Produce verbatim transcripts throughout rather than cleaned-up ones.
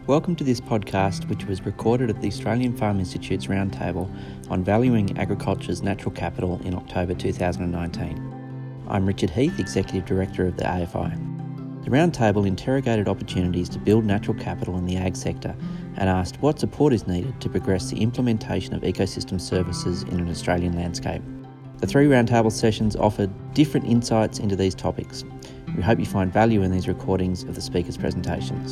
Welcome to this podcast, which was recorded at the Australian Farm Institute's Roundtable on Valuing Agriculture's Natural Capital in October two thousand nineteen. I'm Richard Heath, Executive Director of the A F I. The Roundtable interrogated opportunities to build natural capital in the ag sector and asked what support is needed to progress the implementation of ecosystem services in an Australian landscape. The three Roundtable sessions offered different insights into these topics. We hope you find value in these recordings of the speakers' presentations.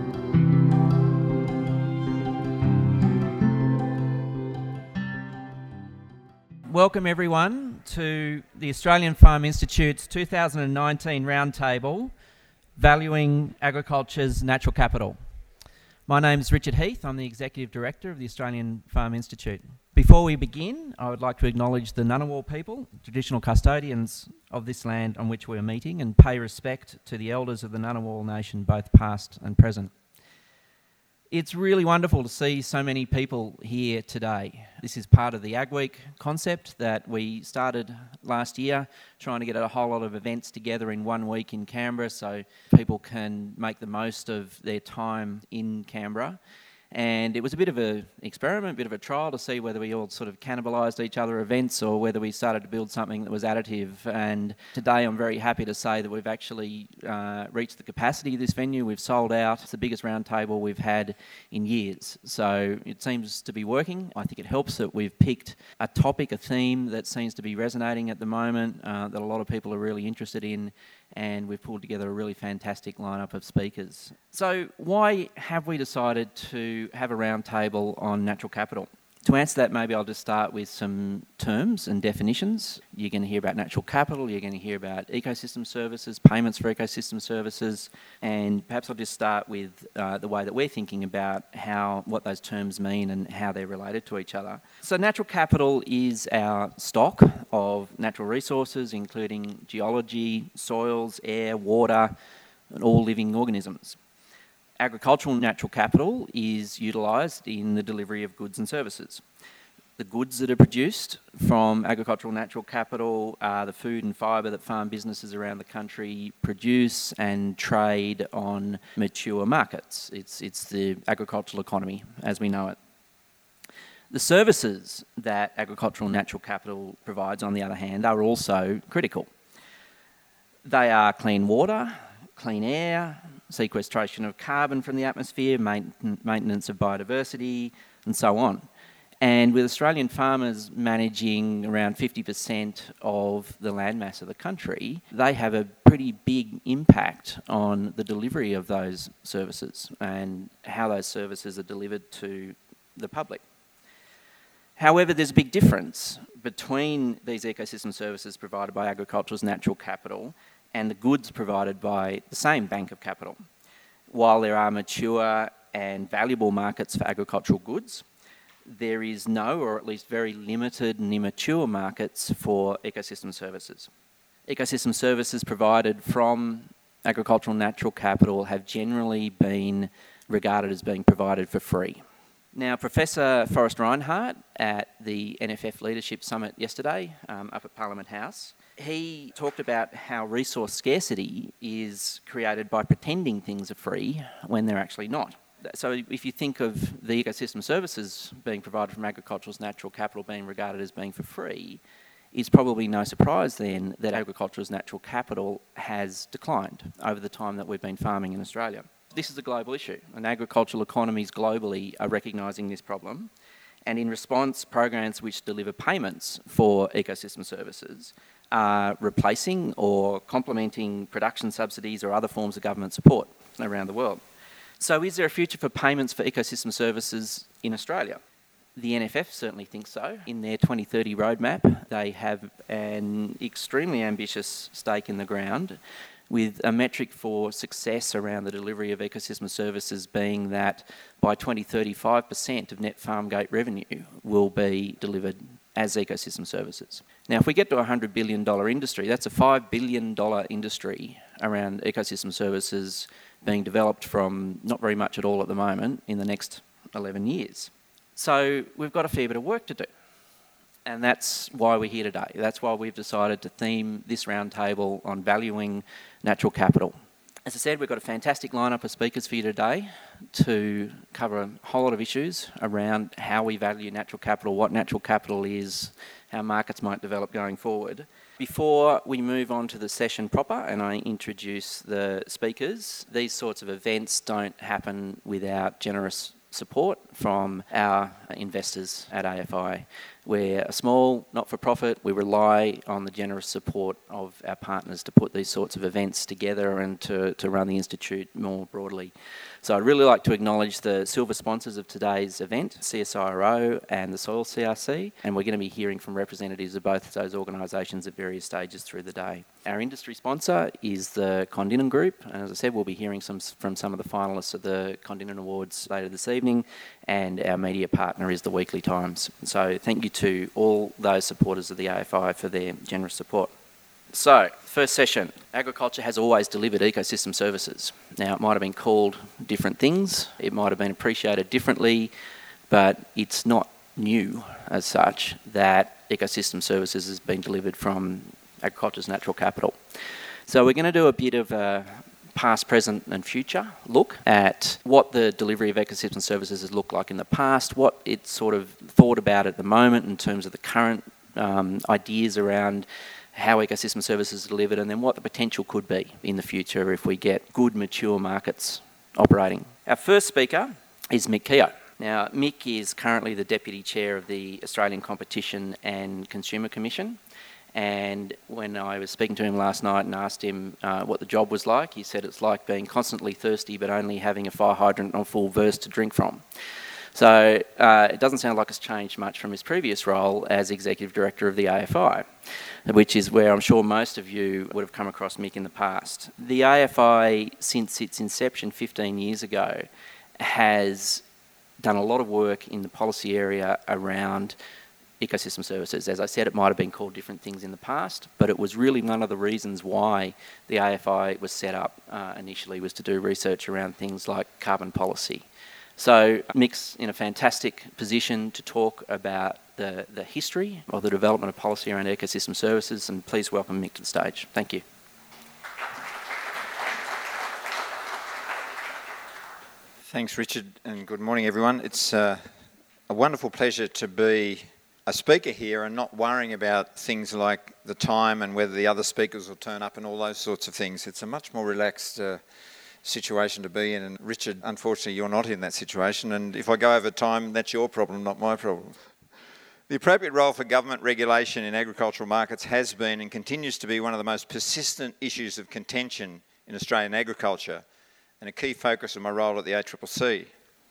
Welcome everyone to the Australian Farm Institute's two thousand nineteen Roundtable, Valuing Agriculture's Natural Capital. My name is Richard Heath. I'm the Executive Director of the Australian Farm Institute. Before we begin, I would like to acknowledge the Ngunnawal people, traditional custodians of this land on which we are meeting, and pay respect to the elders of the Ngunnawal Nation, both past and present. It's really wonderful to see so many people here today. This is part of the Ag Week concept that we started last year, trying to get a whole lot of events together in one week in Canberra so people can make the most of their time in Canberra. And it was a bit of an experiment, a bit of a trial to see whether we all sort of cannibalised each other events or whether we started to build something that was additive. And today I'm very happy to say that we've actually uh, reached the capacity of this venue. We've sold out. It's the biggest roundtable we've had in years. So it seems to be working. I think it helps that we've picked a topic, a theme that seems to be resonating at the moment, uh, that a lot of people are really interested in, and we've pulled together a really fantastic lineup of speakers. So why have we decided to have a roundtable on natural capital? To answer that, maybe I'll just start with some terms and definitions. You're going to hear about natural capital, you're going to hear about ecosystem services, payments for ecosystem services, and perhaps I'll just start with uh, the way that we're thinking about how what those terms mean and how they're related to each other. So natural capital is our stock of natural resources, including geology, soils, air, water, and all living organisms. Agricultural natural capital is utilised in the delivery of goods and services. The goods that are produced from agricultural natural capital are the food and fibre that farm businesses around the country produce and trade on mature markets. It's, it's the agricultural economy as we know it. The services that agricultural natural capital provides, on the other hand, are also critical. They are clean water, clean air, sequestration of carbon from the atmosphere, maintenance of biodiversity, and so on. And with Australian farmers managing around fifty percent of the landmass of the country, they have a pretty big impact on the delivery of those services and how those services are delivered to the public. However, there's a big difference between these ecosystem services provided by agriculture's natural capital and the goods provided by the same bank of capital. While there are mature and valuable markets for agricultural goods, there is no, or at least very limited and immature markets for ecosystem services. Ecosystem services provided from agricultural natural capital have generally been regarded as being provided for free. Now, Professor Forrest Reinhardt at the N F F Leadership Summit yesterday um, up at Parliament House, he talked about how resource scarcity is created by pretending things are free when they're actually not. So if you think of the ecosystem services being provided from agriculture's natural capital being regarded as being for free, it's probably no surprise then that agriculture's natural capital has declined over the time that we've been farming in Australia. This is a global issue, and agricultural economies globally are recognising this problem. And in response, programs which deliver payments for ecosystem services are replacing or complementing production subsidies or other forms of government support around the world. So is there a future for payments for ecosystem services in Australia? The N F F certainly thinks so. In their twenty thirty roadmap, they have an extremely ambitious stake in the ground, with a metric for success around the delivery of ecosystem services being that by twenty thirty, five percent of net farm gate revenue will be delivered as ecosystem services. Now, if we get to a one hundred billion dollars industry, that's a five billion dollars industry around ecosystem services being developed from not very much at all at the moment in the next eleven years. So we've got a fair bit of work to do. And that's why we're here today. That's why we've decided to theme this roundtable on valuing natural capital. As I said, we've got a fantastic lineup of speakers for you today. to cover a whole lot of issues around how we value natural capital, what natural capital is, how markets might develop going forward. Before we move on to the session proper and I introduce the speakers, these sorts of events don't happen without generous support from our investors at A F I. We're a small not-for-profit. We rely on the generous support of our partners to put these sorts of events together and to, to run the Institute more broadly. So I'd really like to acknowledge the silver sponsors of today's event, C S I R O and the Soil C R C, and we're going to be hearing from representatives of both of those organisations at various stages through the day. Our industry sponsor is the Condinen Group, and as I said, we'll be hearing some from some of the finalists of the Condinen Awards later this evening, and our media partner is the Weekly Times. So thank you to all those supporters of the A F I for their generous support. So, first session, agriculture has always delivered ecosystem services. Now, it might have been called different things, it might have been appreciated differently, but it's not new as such that ecosystem services has been delivered from agriculture's natural capital. So we're going to do a bit of a past, present and future look at what the delivery of ecosystem services has looked like in the past, what it's sort of thought about at the moment in terms of the current um, ideas around how ecosystem services are delivered, and then what the potential could be in the future if we get good, mature markets operating. Our first speaker is Mick Keogh. Now, Mick is currently the Deputy Chair of the Australian Competition and Consumer Commission, and when I was speaking to him last night and asked him uh, what the job was like, he said it's like being constantly thirsty but only having a fire hydrant on full verse to drink from. So uh, it doesn't sound like it's changed much from his previous role as Executive Director of the A F I, which is where I'm sure most of you would have come across Mick in the past. The A F I, since its inception fifteen years ago, has done a lot of work in the policy area around ecosystem services. As I said, it might have been called different things in the past, but it was really one of the reasons why the A F I was set up uh, initially, was to do research around things like carbon policy. So Mick's in a fantastic position to talk about the, the history of the development of policy around ecosystem services, and please welcome Mick to the stage. Thank you. Thanks, Richard, and good morning, everyone. It's uh, a wonderful pleasure to be a speaker here and not worrying about things like the time and whether the other speakers will turn up and all those sorts of things. It's a much more relaxed uh, situation to be in, and Richard, unfortunately you're not in that situation, and if I go over time, that's your problem, not my problem. The appropriate role for government regulation in agricultural markets has been and continues to be one of the most persistent issues of contention in Australian agriculture, and a key focus of my role at the A C C C.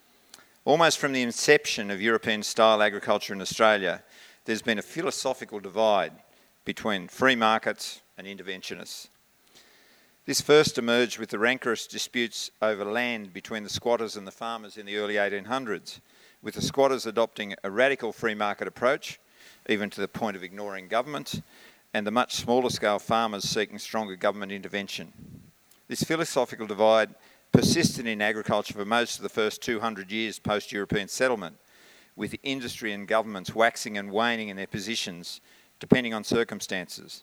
Almost from the inception of European-style agriculture in Australia, there's been a philosophical divide between free markets and interventionists. This first emerged with the rancorous disputes over land between the squatters and the farmers in the early eighteen hundreds, with the squatters adopting a radical free market approach, even to the point of ignoring government, and the much smaller scale farmers seeking stronger government intervention. This philosophical divide persisted in agriculture for most of the first two hundred years post-European settlement, with industry and governments waxing and waning in their positions, depending on circumstances.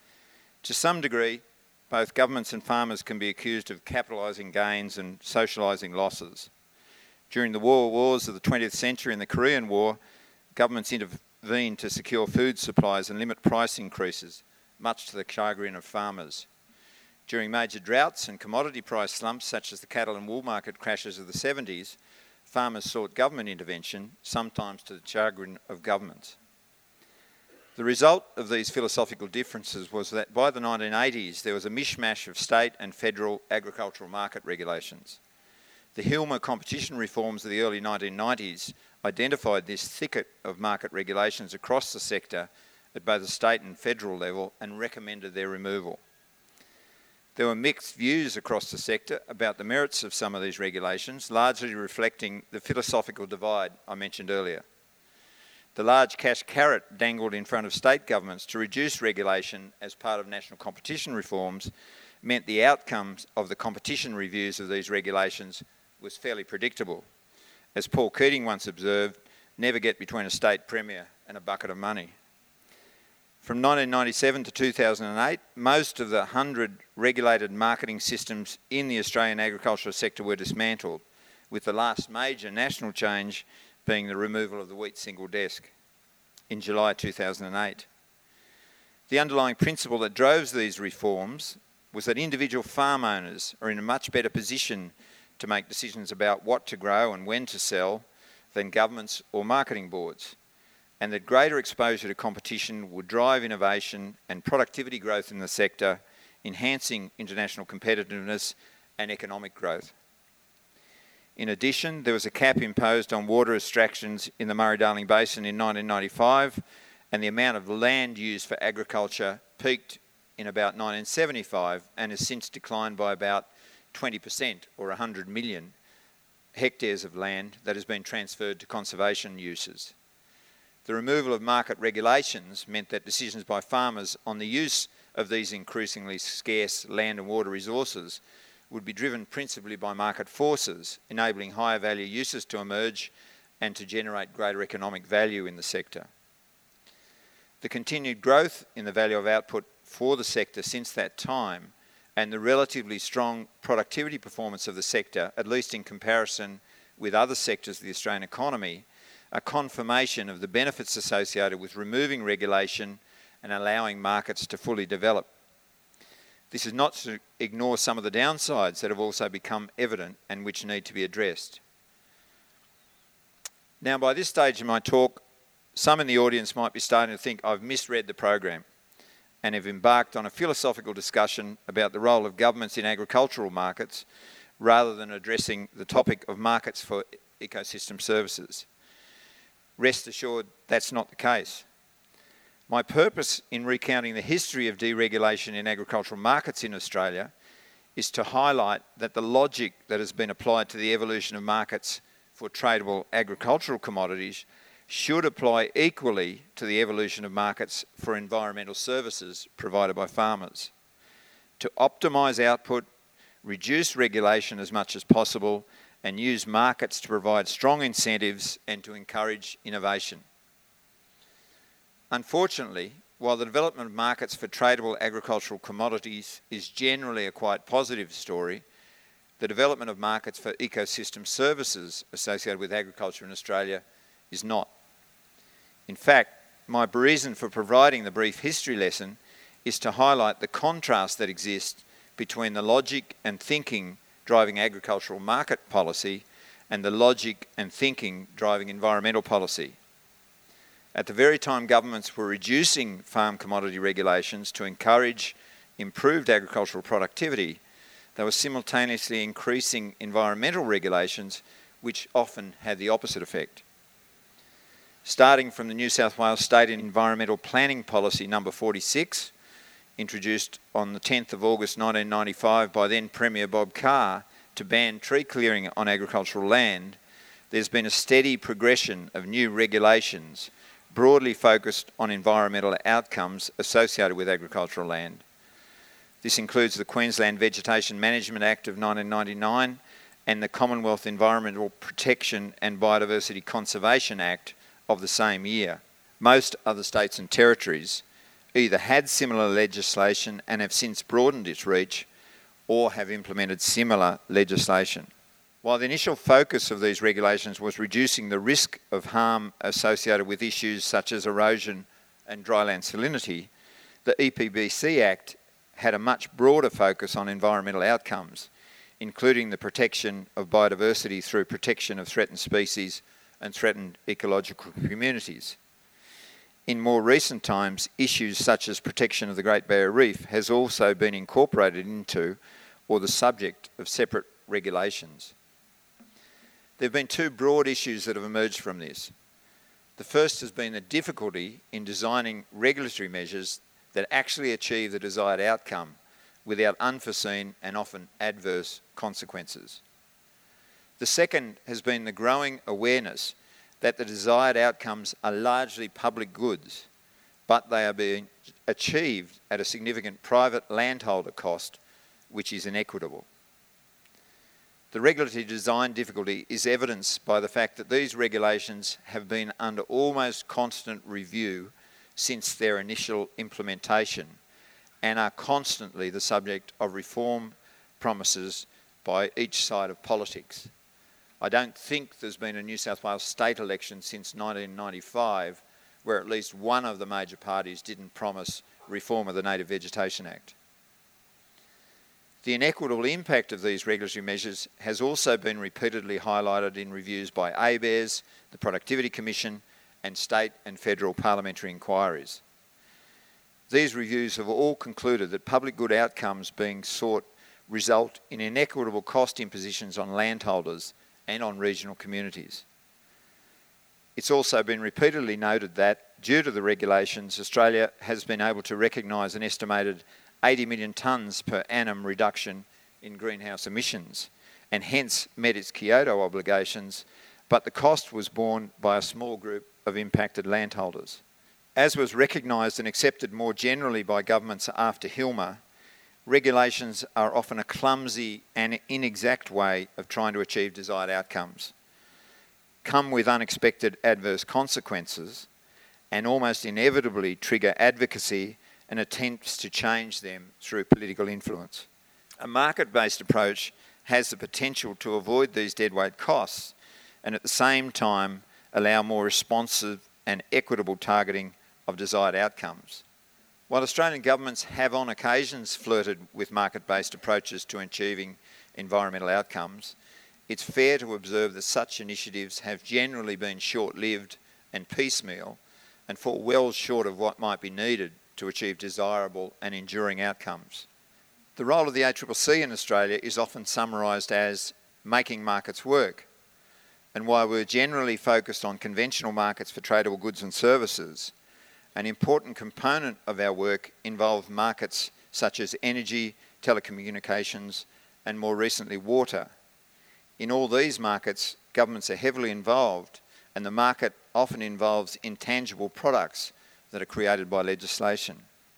To some degree, both governments and farmers can be accused of capitalising gains and socialising losses. During the war wars of the twentieth century and the Korean War, governments intervened to secure food supplies and limit price increases, much to the chagrin of farmers. During major droughts and commodity price slumps, such as the cattle and wool market crashes of the seventies, farmers sought government intervention, sometimes to the chagrin of governments. The result of these philosophical differences was that by the nineteen eighties, there was a mishmash of state and federal agricultural market regulations. The Hilmer competition reforms of the early nineteen nineties identified this thicket of market regulations across the sector at both the state and federal level and recommended their removal. There were mixed views across the sector about the merits of some of these regulations, largely reflecting the philosophical divide I mentioned earlier. The large cash carrot dangled in front of state governments to reduce regulation as part of national competition reforms meant the outcomes of the competition reviews of these regulations was fairly predictable. As Paul Keating once observed, never get between a state premier and a bucket of money. From nineteen ninety-seven to two thousand eight, most of the one hundred regulated marketing systems in the Australian agricultural sector were dismantled, with the last major national change being the removal of the wheat single desk in July two thousand eight. The underlying principle that drove these reforms was that individual farm owners are in a much better position to make decisions about what to grow and when to sell than governments or marketing boards, and that greater exposure to competition would drive innovation and productivity growth in the sector, enhancing international competitiveness and economic growth. In addition, there was a cap imposed on water extractions in the Murray-Darling Basin in nineteen ninety-five, and the amount of land used for agriculture peaked in about nineteen seventy-five and has since declined by about twenty percent, or one hundred million hectares of land that has been transferred to conservation uses. The removal of market regulations meant that decisions by farmers on the use of these increasingly scarce land and water resources would be driven principally by market forces, enabling higher value uses to emerge and to generate greater economic value in the sector. The continued growth in the value of output for the sector since that time, and the relatively strong productivity performance of the sector, at least in comparison with other sectors of the Australian economy, are confirmation of the benefits associated with removing regulation and allowing markets to fully develop. This is not to ignore some of the downsides that have also become evident and which need to be addressed. Now, by this stage in my talk, some in the audience might be starting to think I've misread the program and have embarked on a philosophical discussion about the role of governments in agricultural markets rather than addressing the topic of markets for ecosystem services. Rest assured, that's not the case. My purpose in recounting the history of deregulation in agricultural markets in Australia is to highlight that the logic that has been applied to the evolution of markets for tradable agricultural commodities should apply equally to the evolution of markets for environmental services provided by farmers. To optimise output, reduce regulation as much as possible, and use markets to provide strong incentives and to encourage innovation. Unfortunately, while the development of markets for tradable agricultural commodities is generally a quite positive story, the development of markets for ecosystem services associated with agriculture in Australia is not. In fact, my reason for providing the brief history lesson is to highlight the contrast that exists between the logic and thinking driving agricultural market policy and the logic and thinking driving environmental policy. At the very time governments were reducing farm commodity regulations to encourage improved agricultural productivity, they were simultaneously increasing environmental regulations, which often had the opposite effect. Starting from the New South Wales State Environmental Planning Policy number forty-six, introduced on the tenth of August nineteen ninety-five by then Premier Bob Carr to ban tree clearing on agricultural land, there's been a steady progression of new regulations broadly focused on environmental outcomes associated with agricultural land. This includes the Queensland Vegetation Management Act of nineteen ninety-nine and the Commonwealth Environmental Protection and Biodiversity Conservation Act of the same year. Most other states and territories either had similar legislation and have since broadened its reach or have implemented similar legislation. While the initial focus of these regulations was reducing the risk of harm associated with issues such as erosion and dryland salinity, the E P B C Act had a much broader focus on environmental outcomes, including the protection of biodiversity through protection of threatened species and threatened ecological communities. In more recent times, issues such as protection of the Great Barrier Reef has also been incorporated into or the subject of separate regulations. There have been two broad issues that have emerged from this. The first has been the difficulty in designing regulatory measures that actually achieve the desired outcome without unforeseen and often adverse consequences. The second has been the growing awareness that the desired outcomes are largely public goods, but they are being achieved at a significant private landholder cost, which is inequitable. The regulatory design difficulty is evidenced by the fact that these regulations have been under almost constant review since their initial implementation and are constantly the subject of reform promises by each side of politics. I don't think there's been a New South Wales state election since nineteen ninety-five where at least one of the major parties didn't promise reform of the Native Vegetation Act. The inequitable impact of these regulatory measures has also been repeatedly highlighted in reviews by A B A R E S, the Productivity Commission, and state and federal parliamentary inquiries. These reviews have all concluded that public good outcomes being sought result in inequitable cost impositions on landholders and on regional communities. It's also been repeatedly noted that, due to the regulations, Australia has been able to recognise an estimated eighty million tonnes per annum reduction in greenhouse emissions, and hence met its Kyoto obligations, but the cost was borne by a small group of impacted landholders. As was recognised and accepted more generally by governments after Hilma, regulations are often a clumsy and inexact way of trying to achieve desired outcomes, come with unexpected adverse consequences, and almost inevitably trigger advocacy and attempts to change them through political influence. A market-based approach has the potential to avoid these deadweight costs and at the same time allow more responsive and equitable targeting of desired outcomes. While Australian governments have on occasions flirted with market-based approaches to achieving environmental outcomes, it's fair to observe that such initiatives have generally been short-lived and piecemeal and fall well short of what might be needed to achieve desirable and enduring outcomes. The role of the A C C C in Australia is often summarised as making markets work, and while we're generally focused on conventional markets for tradable goods and services, an important component of our work involves markets such as energy, telecommunications, and more recently water. In all these markets, governments are heavily involved, and the market often involves intangible products that are created by legislation.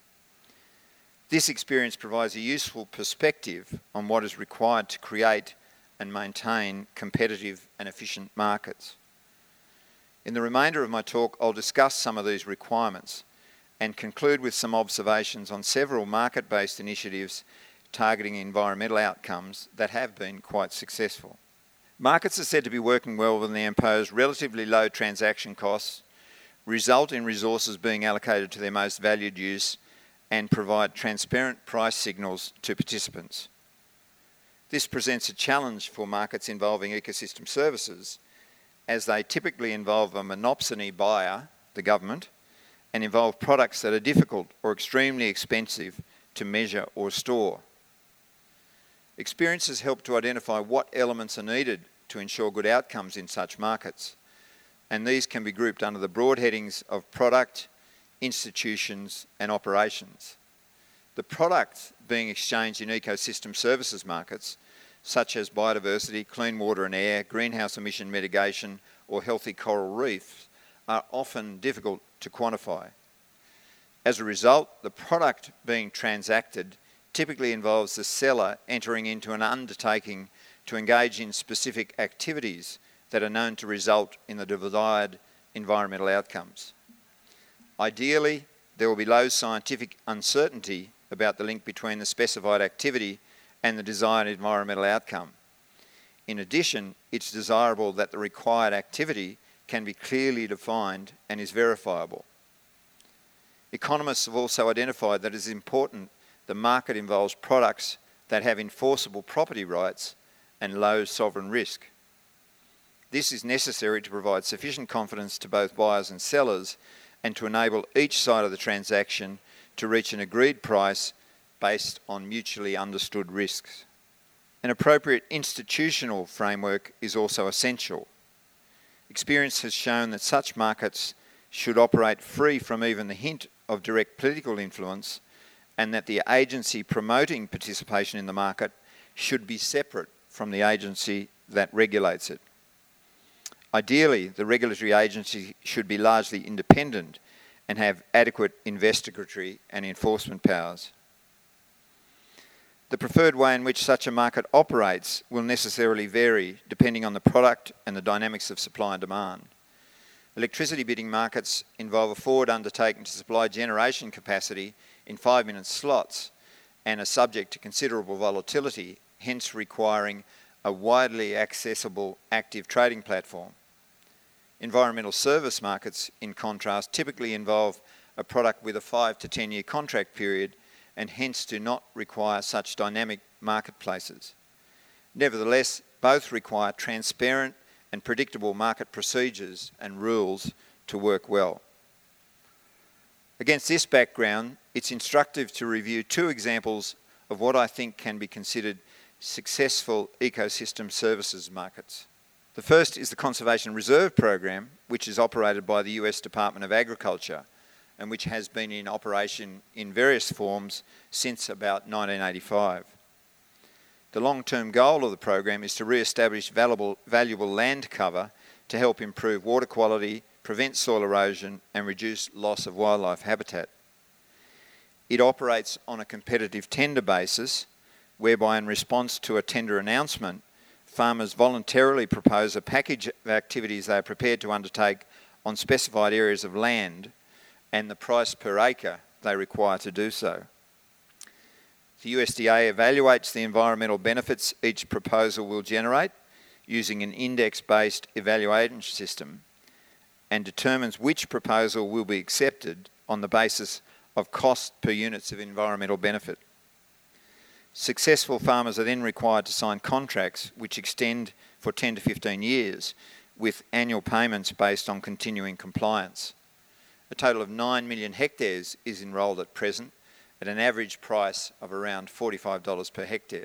This experience provides a useful perspective on what is required to create and maintain competitive and efficient markets. In the remainder of my talk, I'll discuss some of these requirements and conclude with some observations on several market-based initiatives targeting environmental outcomes that have been quite successful. Markets are said to be working well when they impose relatively low transaction costs, result in resources being allocated to their most valued use, and provide transparent price signals to participants. This presents a challenge for markets involving ecosystem services, as they typically involve a monopsony buyer, the government, and involve products that are difficult or extremely expensive to measure or store. Experience has helped to identify what elements are needed to ensure good outcomes in such markets, and these can be grouped under the broad headings of product, institutions, and operations. The products being exchanged in ecosystem services markets, such as biodiversity, clean water and air, greenhouse emission mitigation, or healthy coral reefs, are often difficult to quantify. As a result, the product being transacted typically involves the seller entering into an undertaking to engage in specific activities that are known to result in the desired environmental outcomes. Ideally, there will be low scientific uncertainty about the link between the specified activity and the desired environmental outcome. In addition, it's desirable that the required activity can be clearly defined and is verifiable. Economists have also identified that it is important the market involves products that have enforceable property rights and low sovereign risk. This is necessary to provide sufficient confidence to both buyers and sellers and to enable each side of the transaction to reach an agreed price based on mutually understood risks. An appropriate institutional framework is also essential. Experience has shown that such markets should operate free from even the hint of direct political influence, and that the agency promoting participation in the market should be separate from the agency that regulates it. Ideally, the regulatory agency should be largely independent and have adequate investigatory and enforcement powers. The preferred way in which such a market operates will necessarily vary depending on the product and the dynamics of supply and demand. Electricity bidding markets involve a forward undertaking to supply generation capacity in five-minute slots and are subject to considerable volatility, hence requiring a widely accessible active trading platform. Environmental service markets, in contrast, typically involve a product with a five to ten year contract period and hence do not require such dynamic marketplaces. Nevertheless, both require transparent and predictable market procedures and rules to work well. Against this background, it's instructive to review two examples of what I think can be considered successful ecosystem services markets. The first is the Conservation Reserve Program, which is operated by the U S Department of Agriculture and which has been in operation in various forms since about nineteen eighty-five. The long-term goal of the program is to re-establish valuable, valuable land cover to help improve water quality, prevent soil erosion and reduce loss of wildlife habitat. It operates on a competitive tender basis, whereby in response to a tender announcement, farmers voluntarily propose a package of activities they are prepared to undertake on specified areas of land and the price per acre they require to do so. The U S D A evaluates the environmental benefits each proposal will generate using an index-based evaluation system and determines which proposal will be accepted on the basis of cost per units of environmental benefit. Successful farmers are then required to sign contracts which extend for ten to fifteen years with annual payments based on continuing compliance. A total of nine million hectares is enrolled at present at an average price of around forty-five dollars per hectare.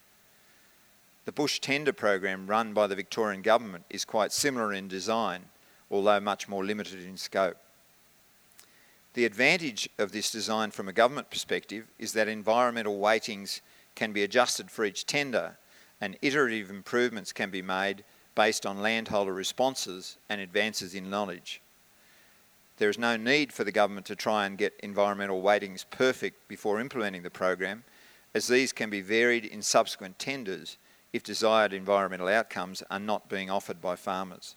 The Bush Tender Program run by the Victorian Government is quite similar in design, although much more limited in scope. The advantage of this design from a government perspective is that environmental weightings can be adjusted for each tender and iterative improvements can be made based on landholder responses and advances in knowledge. There is no need for the government to try and get environmental weightings perfect before implementing the program, as these can be varied in subsequent tenders if desired environmental outcomes are not being offered by farmers.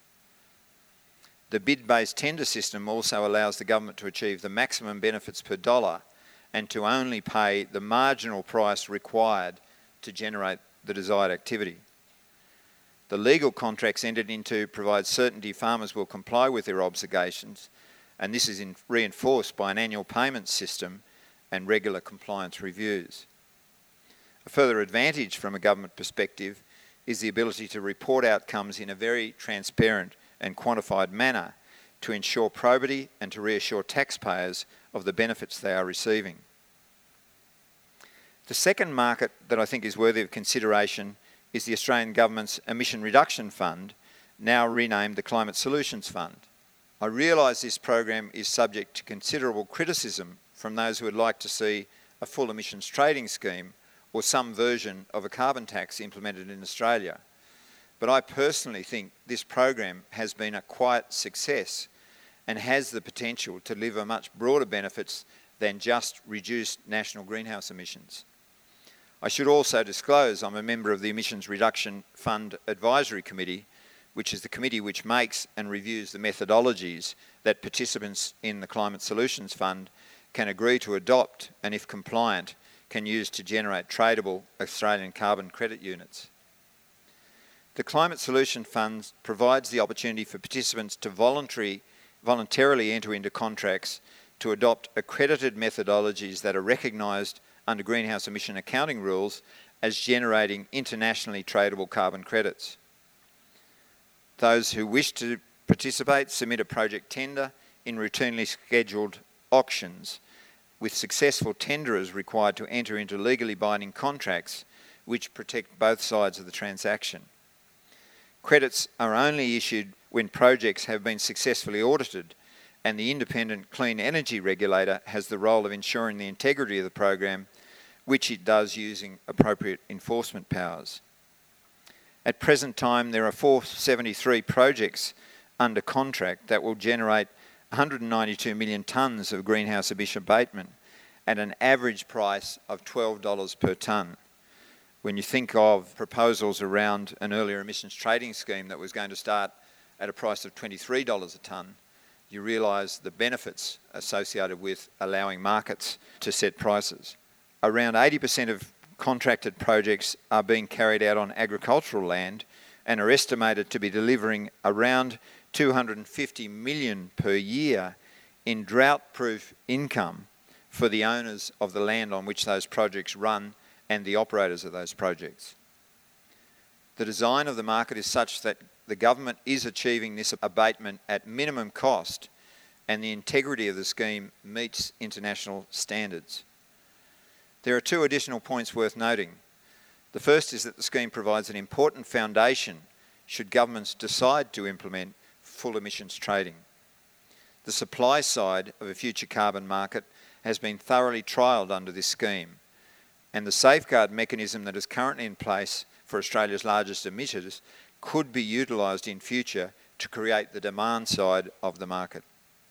The bid-based tender system also allows the government to achieve the maximum benefits per dollar and to only pay the marginal price required to generate the desired activity. The legal contracts entered into provide certainty farmers will comply with their obligations, and this is in reinforced by an annual payment system and regular compliance reviews. A further advantage from a government perspective is the ability to report outcomes in a very transparent and quantified manner to ensure probity and to reassure taxpayers of the benefits they are receiving. The second market that I think is worthy of consideration is the Australian Government's Emission Reduction Fund, now renamed the Climate Solutions Fund. I realise this program is subject to considerable criticism from those who would like to see a full emissions trading scheme or some version of a carbon tax implemented in Australia. But I personally think this program has been a quiet success and has the potential to deliver much broader benefits than just reduced national greenhouse emissions. I should also disclose I'm a member of the Emissions Reduction Fund Advisory Committee, which is the committee which makes and reviews the methodologies that participants in the Climate Solutions Fund can agree to adopt and, if compliant, can use to generate tradable Australian carbon credit units. The Climate Solution Fund provides the opportunity for participants to voluntary, voluntarily enter into contracts to adopt accredited methodologies that are recognised under greenhouse emission accounting rules as generating internationally tradable carbon credits. Those who wish to participate submit a project tender in routinely scheduled auctions, with successful tenderers required to enter into legally binding contracts which protect both sides of the transaction. Credits are only issued when projects have been successfully audited, and the independent clean energy regulator has the role of ensuring the integrity of the program, which it does using appropriate enforcement powers. At present time, there are four hundred seventy-three projects under contract that will generate one hundred ninety-two million tonnes of greenhouse emission abatement at an average price of twelve dollars per tonne. When you think of proposals around an earlier emissions trading scheme that was going to start at a price of twenty-three dollars a tonne, you realise the benefits associated with allowing markets to set prices. Around eighty percent of contracted projects are being carried out on agricultural land and are estimated to be delivering around two hundred fifty million per year in drought-proof income for the owners of the land on which those projects run and the operators of those projects. The design of the market is such that the government is achieving this abatement at minimum cost, and the integrity of the scheme meets international standards. There are two additional points worth noting. The first is that the scheme provides an important foundation should governments decide to implement full emissions trading. The supply side of a future carbon market has been thoroughly trialled under this scheme, and the safeguard mechanism that is currently in place for Australia's largest emitters could be utilised in future to create the demand side of the market.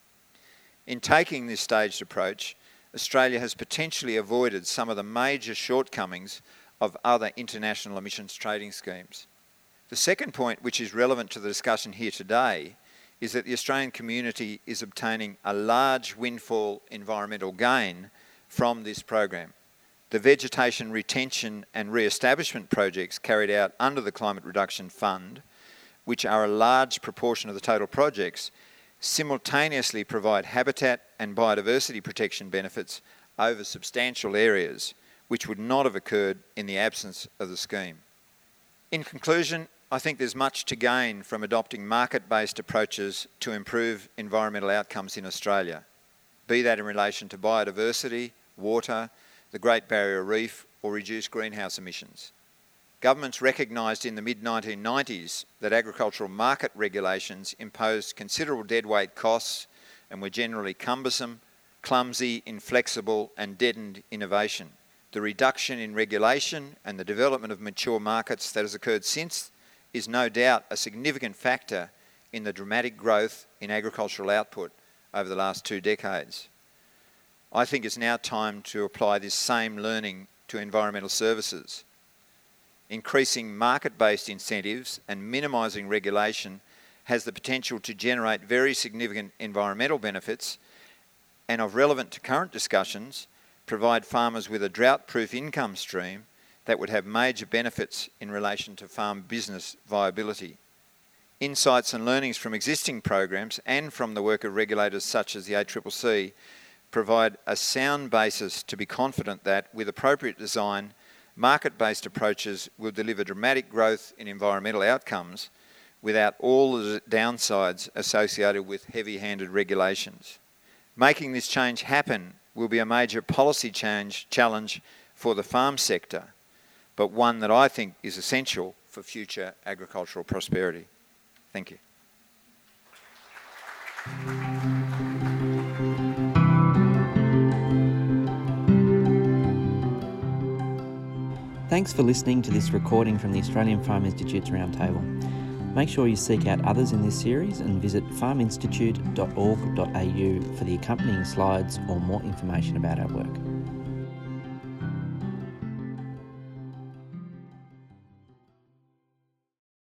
In taking this staged approach, Australia has potentially avoided some of the major shortcomings of other international emissions trading schemes. The second point, which is relevant to the discussion here today, is that the Australian community is obtaining a large windfall environmental gain from this program. The vegetation retention and re-establishment projects carried out under the Climate Reduction Fund, which are a large proportion of the total projects, simultaneously provide habitat and biodiversity protection benefits over substantial areas, which would not have occurred in the absence of the scheme. In conclusion, I think there's much to gain from adopting market-based approaches to improve environmental outcomes in Australia, be that in relation to biodiversity, water, the Great Barrier Reef, or reduced greenhouse emissions. Governments recognised in the mid nineteen nineties that agricultural market regulations imposed considerable deadweight costs and were generally cumbersome, clumsy, inflexible, and deadened innovation. The reduction in regulation and the development of mature markets that has occurred since is no doubt a significant factor in the dramatic growth in agricultural output over the last two decades. I think it's now time to apply this same learning to environmental services. Increasing market-based incentives and minimising regulation has the potential to generate very significant environmental benefits and, of relevant to current discussions, provide farmers with a drought-proof income stream that would have major benefits in relation to farm business viability. Insights and learnings from existing programs and from the work of regulators such as the A C C C provide a sound basis to be confident that, with appropriate design, market-based approaches will deliver dramatic growth in environmental outcomes without all the downsides associated with heavy-handed regulations. Making this change happen will be a major policy change challenge for the farm sector, but one that I think is essential for future agricultural prosperity. Thank you. Thanks for listening to this recording from the Australian Farm Institute's Roundtable. Make sure you seek out others in this series and visit farm institute dot org dot a u for the accompanying slides or more information about our work.